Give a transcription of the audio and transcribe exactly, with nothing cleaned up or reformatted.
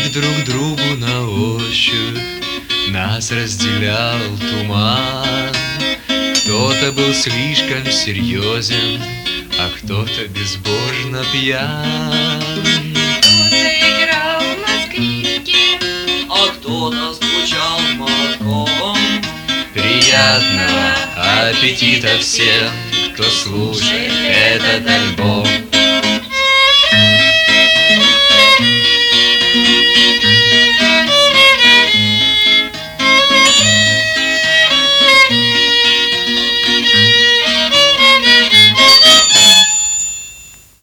друг другу на ощупь, нас разделял туман. Кто-то был слишком серьезен, а кто-то безбожно пьян. Кто-то играл на скрипке, а кто-то стучал молотком. Приятного аппетита всем, кто слушает этот альбом.